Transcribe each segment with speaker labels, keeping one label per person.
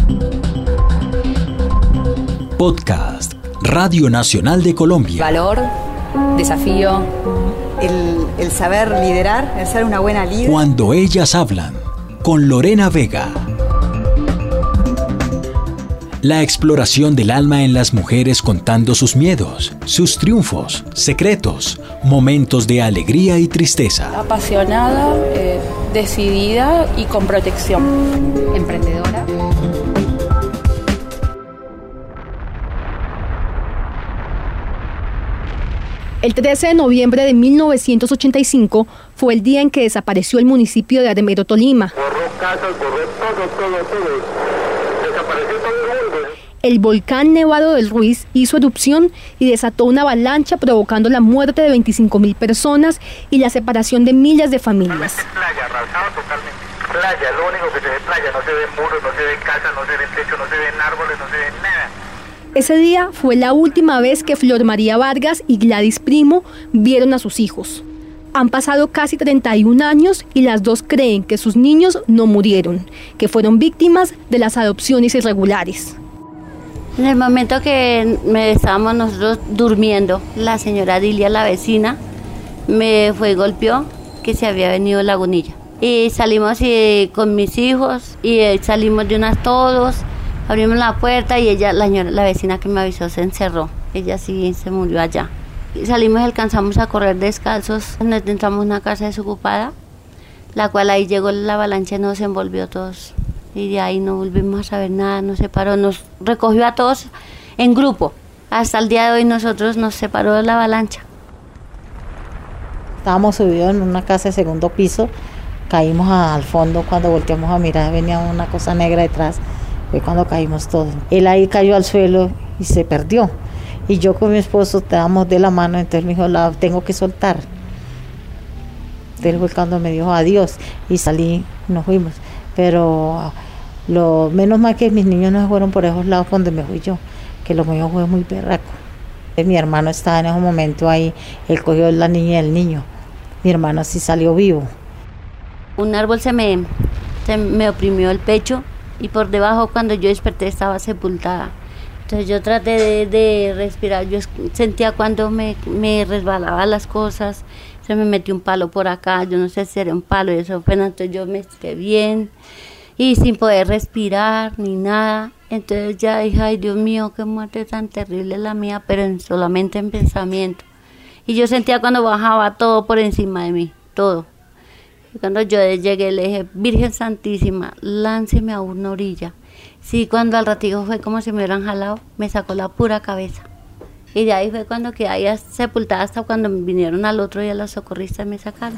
Speaker 1: Podcast Radio Nacional de Colombia.
Speaker 2: Valor, desafío.
Speaker 3: El saber liderar, el ser una buena líder.
Speaker 1: Cuando ellas hablan, con Lorena Vega. La exploración del alma en las mujeres contando sus miedos, sus triunfos, secretos, momentos de alegría y tristeza.
Speaker 4: Apasionada, decidida y con protección.
Speaker 2: Emprendedora.
Speaker 5: El 13 de noviembre de 1985 fue el día en que desapareció el municipio de Armero, Tolima.
Speaker 6: Borró casas, borró todo. Desapareció todo el mundo.
Speaker 5: El volcán Nevado del Ruiz hizo erupción y desató una avalancha provocando la muerte de 25.000 personas y la separación de miles de familias.
Speaker 6: Playa, arrasado totalmente. Playa, lo único que se ve playa, no se ven muros, no se ven casas, no se ven techo, no se ven árboles, no se ven nada.
Speaker 5: Ese día fue la última vez que Flor María Vargas y Gladys Primo vieron a sus hijos. Han pasado casi 31 años y las dos creen que sus niños no murieron, que fueron víctimas de las adopciones irregulares.
Speaker 7: En el momento que estábamos nosotros durmiendo, la señora Dilia, la vecina, me fue y golpeó que se había venido Lagunilla. Y salimos con mis hijos y salimos de unas todos. Abrimos la puerta y ella, la vecina que me avisó, se encerró. Ella sí se murió allá. Y salimos y alcanzamos a correr descalzos. Nos entramos en una casa desocupada, la cual ahí llegó la avalancha y nos envolvió todos. Y de ahí no volvimos a saber nada, nos separó, nos recogió a todos en grupo. Hasta el día de hoy nosotros nos separó de la avalancha.
Speaker 8: Estábamos subidos en una casa de segundo piso, caímos al fondo, cuando volteamos a mirar venía una cosa negra detrás. Fue cuando caímos todos. Él ahí cayó al suelo y se perdió. Y yo con mi esposo estábamos de la mano, entonces me dijo, la tengo que soltar. Entonces fue cuando me dijo adiós y salí, nos fuimos. Pero lo menos mal que mis niños no se fueron por esos lados donde me fui yo, que lo mío fue muy berraco. Mi hermano estaba en ese momento ahí, él cogió la niña y el niño. Mi hermano sí salió vivo.
Speaker 7: Un árbol se me oprimió el pecho. Y por debajo, cuando yo desperté, estaba sepultada. Entonces yo traté de respirar. Yo sentía cuando me resbalaba las cosas. Se me metió un palo por acá. Yo no sé si era un palo y eso. Pero entonces yo me esté bien. Y sin poder respirar ni nada. Entonces ya dije, ay Dios mío, qué muerte tan terrible la mía. Pero solamente en pensamiento. Y yo sentía cuando bajaba todo por encima de mí. Todo. Y cuando yo llegué le dije, Virgen Santísima, lánceme a una orilla. Sí, cuando al ratito fue como si me hubieran jalado, me sacó la pura cabeza. Y de ahí fue cuando quedé ahí sepultada hasta cuando vinieron al otro día los socorristas y me sacaron.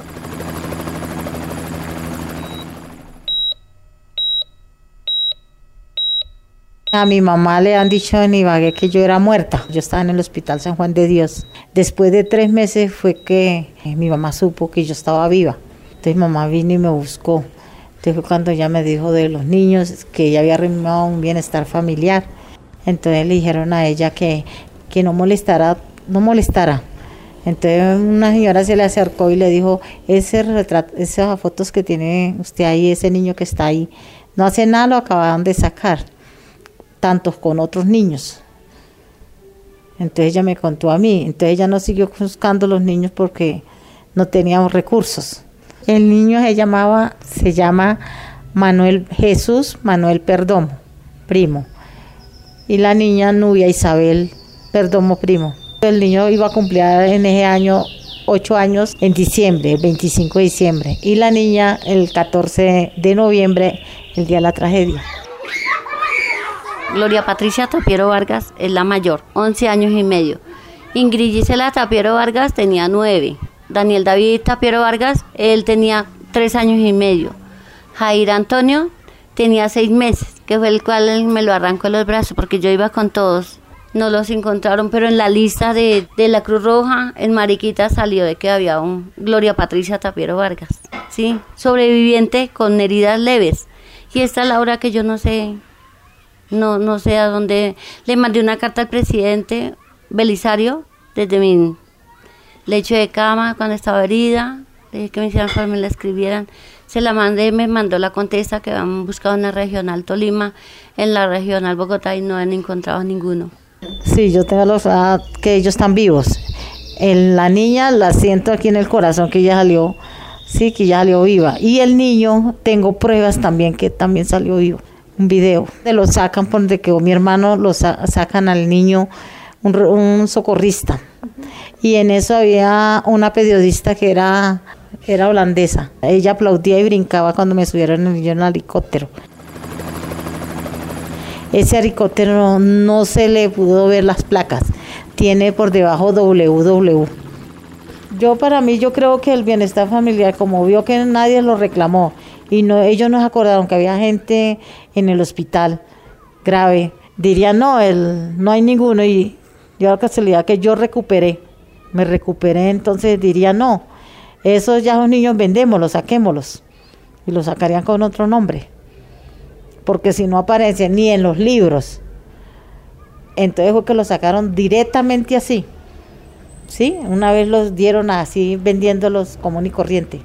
Speaker 8: A mi mamá le han dicho en Ibagué que yo era muerta. Yo estaba en el Hospital San Juan de Dios. Después de 3 meses fue que mi mamá supo que yo estaba viva. Entonces mamá vino y me buscó. Entonces fue cuando ella me dijo de los niños, que ella había arrimado un bienestar familiar. Entonces le dijeron a ella que no molestara. Entonces una señora se le acercó y le dijo, esas fotos que tiene usted ahí, ese niño que está ahí, no hace nada, lo acababan de sacar, tantos con otros niños. Entonces ella me contó a mí. Entonces ella no siguió buscando los niños porque no teníamos recursos. El niño se llama Jesús Manuel Perdomo, primo. Y la niña Nubia Isabel Perdomo, primo. El niño iba a cumplir en ese año 8 años en diciembre, el 25 de diciembre. Y la niña el 14 de noviembre, el día de la tragedia.
Speaker 7: Gloria Patricia Tapiero Vargas es la mayor, 11 años y medio. Ingrid Gisela Tapiero Vargas tenía 9. Daniel David Tapiero Vargas, él tenía 3 años y medio. Jair Antonio tenía 6 meses, que fue el cual él me lo arrancó de los brazos, porque yo iba con todos. No los encontraron, pero en la lista de la Cruz Roja, en Mariquita salió de que había un Gloria Patricia Tapiero Vargas, ¿sí? Sobreviviente con heridas leves. Y esta Laura que yo no sé a dónde. Le mandé una carta al presidente Belisario desde mi lecho de cama cuando estaba herida, le dije que me hicieran para que me la escribieran. Se la mandé, me mandó la contesta que han buscado en la regional Tolima, en la regional Bogotá y no han encontrado ninguno.
Speaker 8: Sí, yo tengo que ellos están vivos. La niña la siento aquí en el corazón que ella salió, sí, que ella salió viva. Y el niño, tengo pruebas también que también salió vivo. Un video, lo sacan por de que mi hermano lo sacan al niño, un socorrista. Y en eso había una periodista que era holandesa. Ella aplaudía y brincaba cuando me subieron en el helicóptero. Ese helicóptero no se le pudo ver las placas. Tiene por debajo WW. Yo creo que el bienestar familiar, como vio que nadie lo reclamó y ellos no se acordaron que había gente en el hospital grave, dirían no hay ninguno, y yo la casualidad que yo me recuperé, entonces diría no, esos ya los niños vendémoslos, saquémoslos, y los sacarían con otro nombre, porque si no aparecen ni en los libros, entonces fue que los sacaron directamente así, ¿sí? Una vez los dieron así, vendiéndolos común y corriente.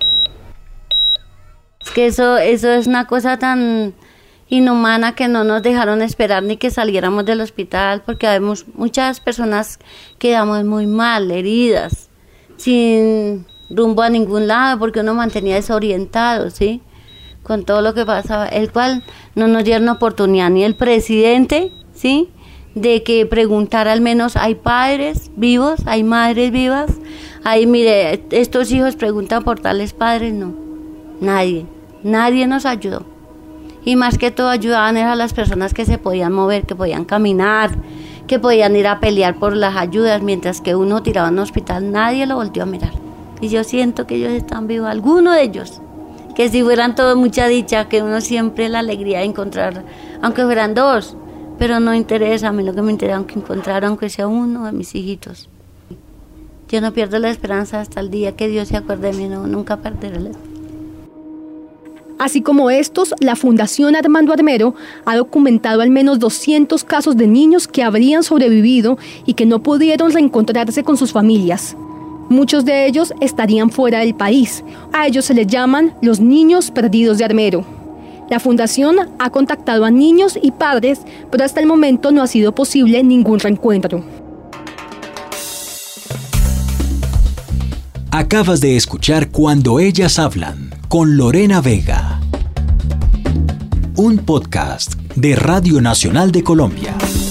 Speaker 7: Es que eso es una cosa tan inhumana que no nos dejaron esperar ni que saliéramos del hospital, porque habemos muchas personas quedamos muy mal, heridas, sin rumbo a ningún lado, porque uno mantenía desorientado, ¿sí? Con todo lo que pasaba, el cual no nos dieron oportunidad ni el presidente, ¿sí? De que preguntara al menos, ¿hay padres vivos? ¿Hay madres vivas? Ahí mire, estos hijos preguntan por tales padres, no, nadie nos ayudó. Y más que todo ayudaban a las personas que se podían mover, que podían caminar, que podían ir a pelear por las ayudas, mientras que uno tiraba en un hospital, nadie lo volteó a mirar. Y yo siento que ellos están vivos, algunos de ellos, que si fueran todos mucha dicha, que uno siempre la alegría de encontrar, aunque fueran dos, pero no interesa, a mí lo que me interesa es encontrar, aunque sea uno de mis hijitos. Yo no pierdo la esperanza hasta el día que Dios se acuerde de mí, no, nunca perderé la esperanza.
Speaker 5: Así como estos, la Fundación Armando Armero ha documentado al menos 200 casos de niños que habrían sobrevivido y que no pudieron reencontrarse con sus familias. Muchos de ellos estarían fuera del país. A ellos se les llaman los niños perdidos de Armero. La Fundación ha contactado a niños y padres, pero hasta el momento no ha sido posible ningún reencuentro.
Speaker 1: Acabas de escuchar Cuando ellas hablan, con Lorena Vega. Un podcast de Radio Nacional de Colombia.